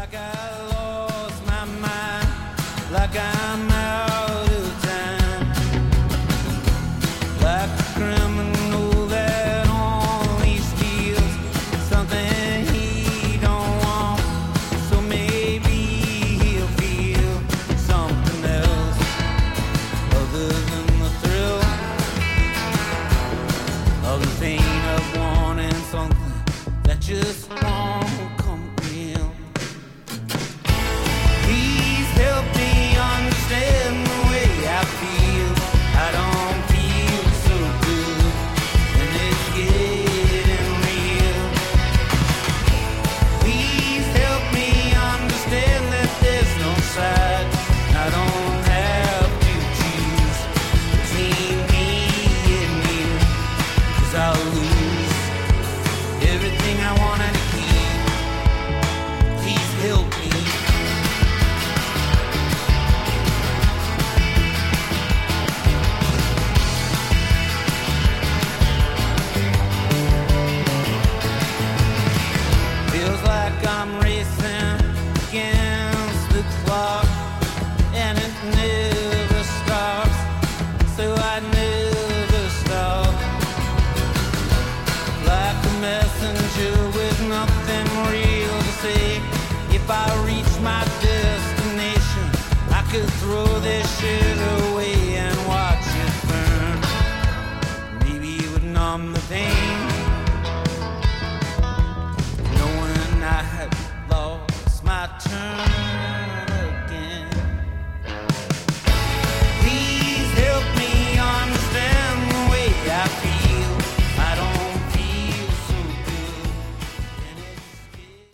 like I lost my mind, like I'm out of time, like a criminal that only steals something he don't want, so maybe he'll feel something else other than the thrill of the pain of wanting something that just won't come real. Please help me understand the way I feel. I don't feel so good, and it's getting real. Please help me understand that there's no side. I don't have to choose between me and you, 'cause I'll lose everything I wanted to keep. Please help me. Feels like I'm racing against the clock, and it never stops, so I never stop. Like a messenger with nothing real to say. If I reach my destination, I could throw this shit